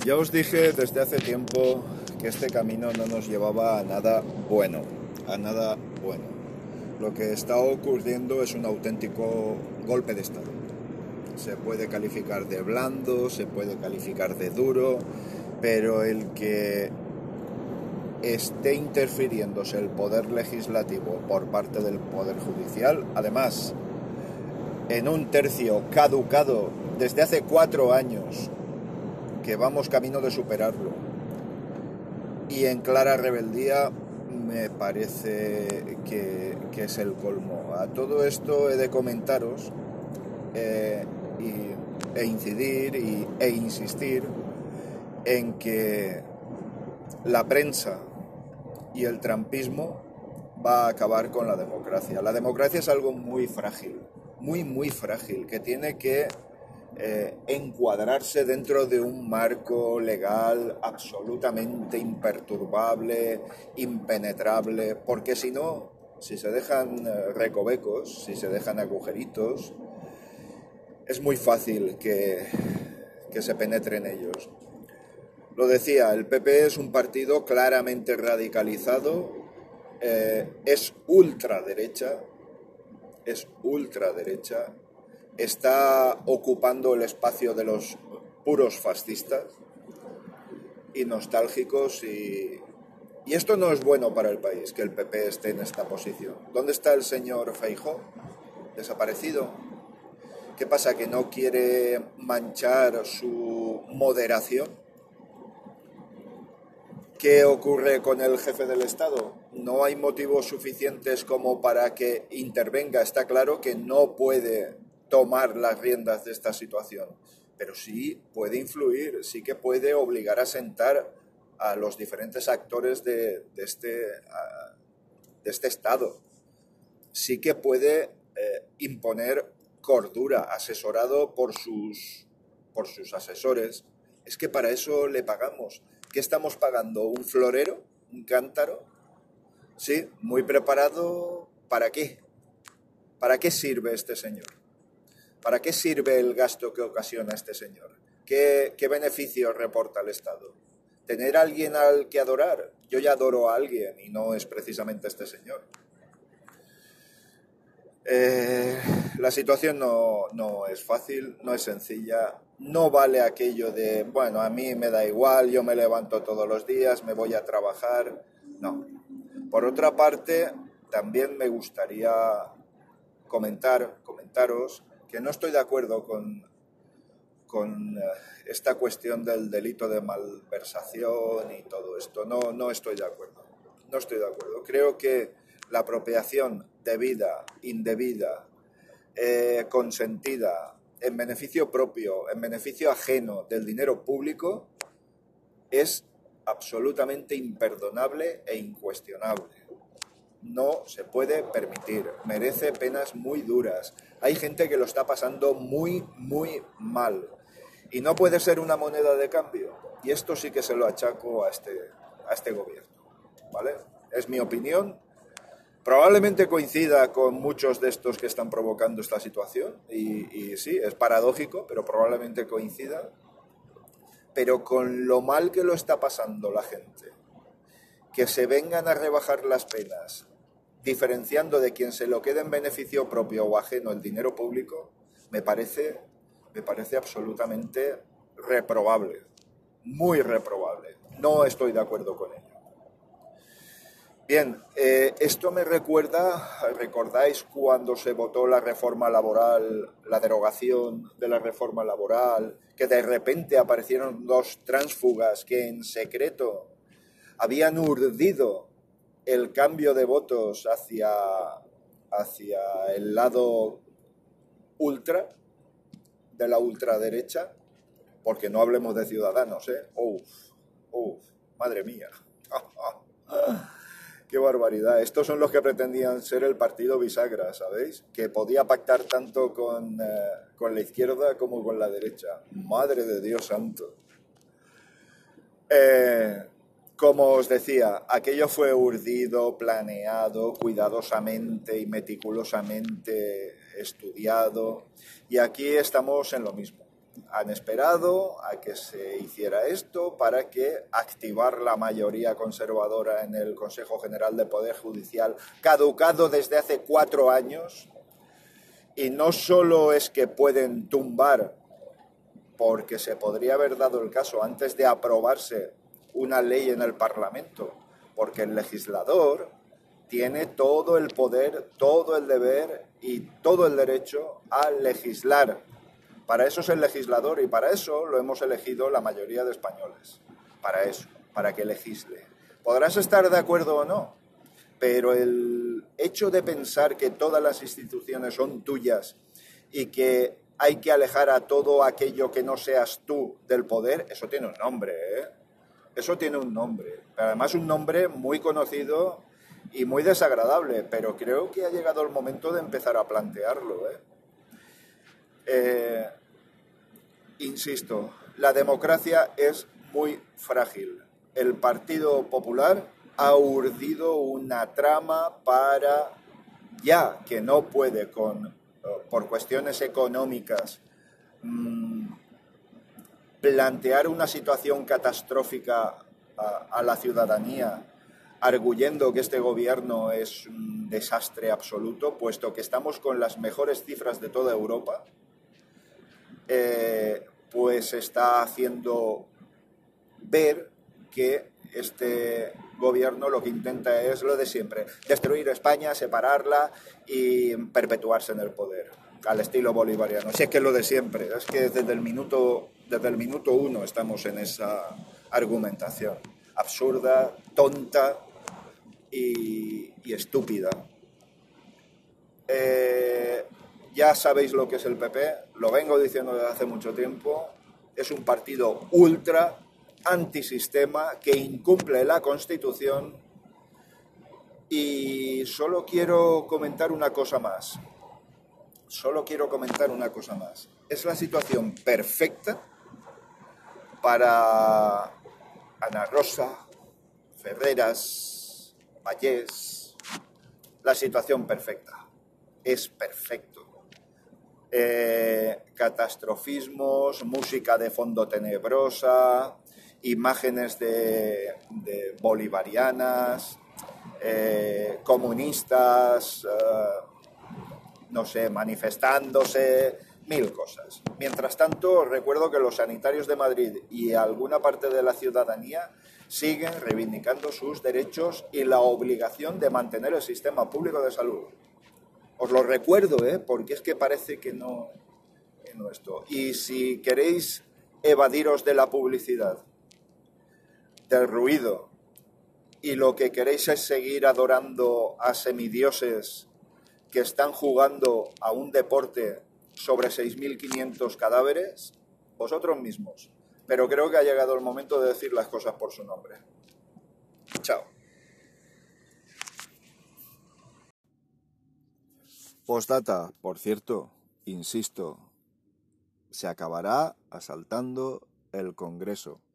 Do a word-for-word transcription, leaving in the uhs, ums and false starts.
Ya os dije desde hace tiempo que este camino no nos llevaba a nada bueno, a nada bueno. Lo que está ocurriendo es un auténtico golpe de estado. Se puede calificar de blando, se puede calificar de duro, pero el que esté interfiriéndose el poder legislativo por parte del poder judicial, además en un tercio caducado desde hace cuatro años, que vamos camino de superarlo, y en clara rebeldía, me parece que, que es el colmo. A todo esto he de comentaros eh, y, e incidir y, e insistir en que la prensa y el trumpismo va a acabar con la democracia. La democracia es algo muy frágil, muy muy frágil, que tiene que Eh, encuadrarse dentro de un marco legal absolutamente imperturbable, impenetrable, porque si no, si se dejan recovecos, si se dejan agujeritos, es muy fácil que, que se penetre en ellos. Lo decía, el P P es un partido claramente radicalizado, eh, es ultraderecha, es ultraderecha, está ocupando el espacio de los puros fascistas y nostálgicos, y, y esto no es bueno para el país, que el P P esté en esta posición. ¿Dónde está el señor Feijóo? ¿Desaparecido? ¿Qué pasa, que no quiere manchar su moderación? ¿Qué ocurre con el jefe del Estado? No hay motivos suficientes como para que intervenga. Está claro que no puede tomar las riendas de esta situación, pero sí puede influir, sí que puede obligar a sentar a los diferentes actores de, de, este, de este Estado. Sí que puede eh, imponer cordura, asesorado por sus, por sus asesores. Es que para eso le pagamos. ¿Qué estamos pagando? ¿Un florero? ¿Un cántaro? Sí, muy preparado. ¿Para qué? ¿Para qué sirve este señor? ¿Para qué sirve el gasto que ocasiona este señor? ¿Qué, qué beneficio reporta al Estado? ¿Tener a alguien al que adorar? Yo ya adoro a alguien y no es precisamente este señor. Eh, la situación no, no es fácil, no es sencilla. No vale aquello de, bueno, a mí me da igual, yo me levanto todos los días, me voy a trabajar. No. Por otra parte, también me gustaría comentar, comentaros que no estoy de acuerdo con, con esta cuestión del delito de malversación y todo esto. No, no estoy de acuerdo. No estoy de acuerdo. Creo que la apropiación debida, indebida, eh, consentida, en beneficio propio, en beneficio ajeno del dinero público, es absolutamente imperdonable e incuestionable. No se puede permitir, merece penas muy duras. Hay gente que lo está pasando muy, muy mal y no puede ser una moneda de cambio. Y esto sí que se lo achaco a este, a este gobierno, ¿vale? Es mi opinión. Probablemente coincida con muchos de estos que están provocando esta situación y, y sí, es paradójico, pero probablemente coincida. Pero con lo mal que lo está pasando la gente, que se vengan a rebajar las penas, diferenciando de quien se lo quede en beneficio propio o ajeno el dinero público, me parece, me parece absolutamente reprobable, muy reprobable. No estoy de acuerdo con ello. Bien, eh, esto me recuerda, ¿recordáis cuando se votó la reforma laboral, la derogación de la reforma laboral, que de repente aparecieron dos tránsfugas que en secreto habían urdido el cambio de votos hacia, hacia el lado ultra, de la ultraderecha? Porque no hablemos de Ciudadanos, ¿eh? Uf, uf, madre mía. ¡Qué barbaridad! Estos son los que pretendían ser el partido bisagra, ¿sabéis? Que podía pactar tanto con, eh, con la izquierda como con la derecha. ¡Madre de Dios santo! Eh, como os decía, aquello fue urdido, planeado, cuidadosamente y meticulosamente estudiado. Y aquí estamos en lo mismo. Han esperado a que se hiciera esto para que activar la mayoría conservadora en el Consejo General del Poder Judicial, caducado desde hace cuatro años, y no solo es que pueden tumbar, porque se podría haber dado el caso antes de aprobarse una ley en el Parlamento, porque el legislador tiene todo el poder, todo el deber y todo el derecho a legislar. Para eso es el legislador y para eso lo hemos elegido la mayoría de españoles. Para eso, para que legisle. Podrás estar de acuerdo o no, pero el hecho de pensar que todas las instituciones son tuyas y que hay que alejar a todo aquello que no seas tú del poder, eso tiene un nombre, ¿eh? Eso tiene un nombre. Además, un nombre muy conocido y muy desagradable, pero creo que ha llegado el momento de empezar a plantearlo, ¿eh? Eh, insisto, la democracia es muy frágil. El Partido Popular ha urdido una trama para, ya que no puede con, por cuestiones económicas, mmm, plantear una situación catastrófica a, a la ciudadanía, arguyendo que este gobierno es un desastre absoluto, puesto que estamos con las mejores cifras de toda Europa. Eh, pues está haciendo ver que este gobierno lo que intenta es lo de siempre, destruir España, separarla y perpetuarse en el poder, al estilo bolivariano. Si es que es lo de siempre, es que desde el minuto, desde el minuto uno estamos en esa argumentación absurda, tonta y, y estúpida. Eh, Ya sabéis lo que es el P P, lo vengo diciendo desde hace mucho tiempo, es un partido ultra antisistema que incumple la Constitución y solo quiero comentar una cosa más, solo quiero comentar una cosa más. Es la situación perfecta para Ana Rosa, Ferreras, Vallés, la situación perfecta, es perfecto. Eh, catastrofismos, música de fondo tenebrosa, imágenes de, de bolivarianas, eh, comunistas, eh, no sé, manifestándose, mil cosas. Mientras tanto, recuerdo que los sanitarios de Madrid y alguna parte de la ciudadanía siguen reivindicando sus derechos y la obligación de mantener el sistema público de salud. Os lo recuerdo, ¿eh? Porque es que parece que no, que no esto. Y si queréis evadiros de la publicidad, del ruido, y lo que queréis es seguir adorando a semidioses que están jugando a un deporte sobre seis mil quinientos cadáveres, vosotros mismos. Pero creo que ha llegado el momento de decir las cosas por su nombre. Chao. Postdata, por cierto, insisto, se acabará asaltando el Congreso.